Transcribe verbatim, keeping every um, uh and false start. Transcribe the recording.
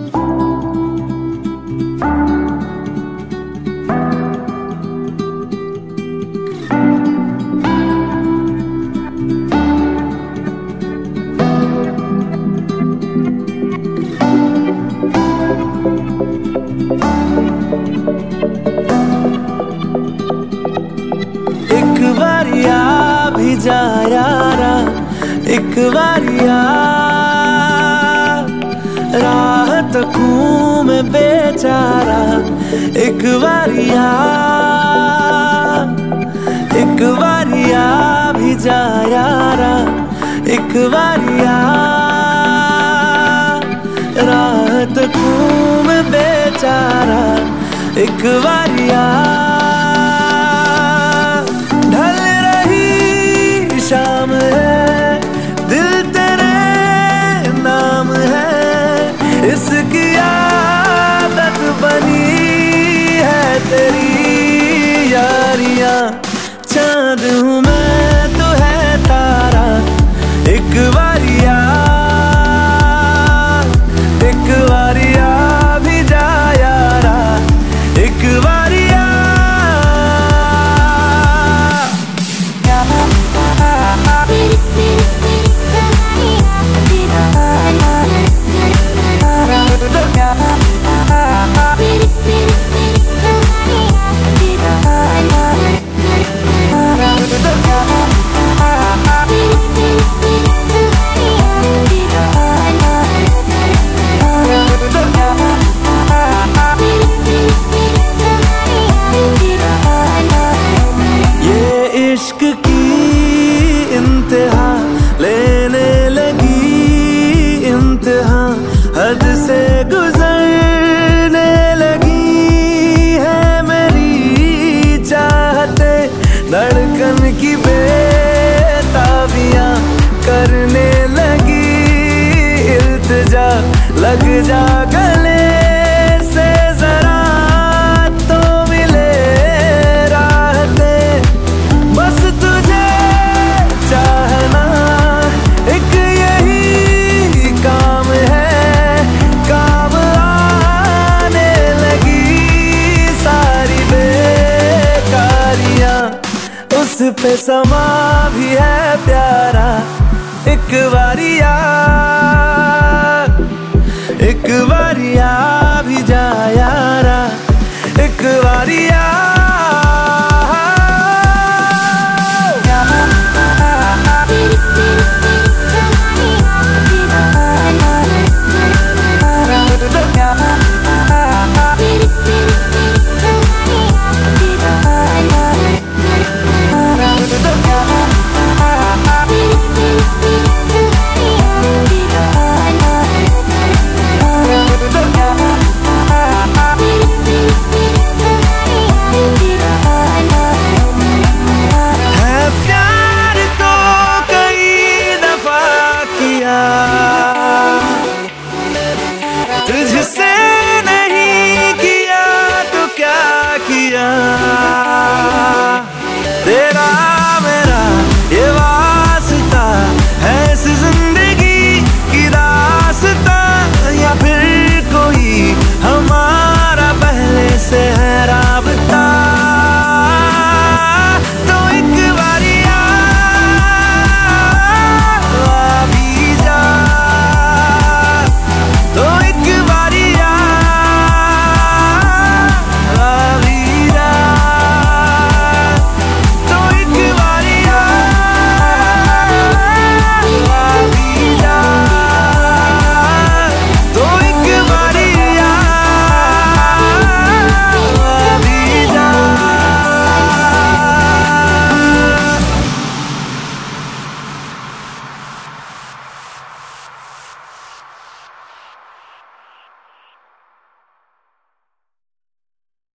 एक बारिया भी जा यारा, एक बारिया राह तकूं मैं बेचारा। एक बारिया एक बारिया भी जा यारा, एक बारिया राह तकूं मैं बेचारा। एक बारिया ढल रही शाम है, दिल तेरे नाम है। इसकी आदत बनी है तेरी यारियां। चांद हूँ मैं तो है तारा। एक बारिया एक बारिया भी जा यारा, एक बारिया इश्क की इंतहा लेने लगी, इंतहा हद से गुजरने लगी है मेरी चाहते। धड़कन की बेताबियां करने लगी इल्तिजा। लग जा गले से जरा तो मिले राहते। बस तुझे चाहना एक यही काम है, काम आने लगी सारी बेकारियां। उस पे समा भी है प्यारा। एक बारिया एक बारिया भी जा यारा, एक बारिया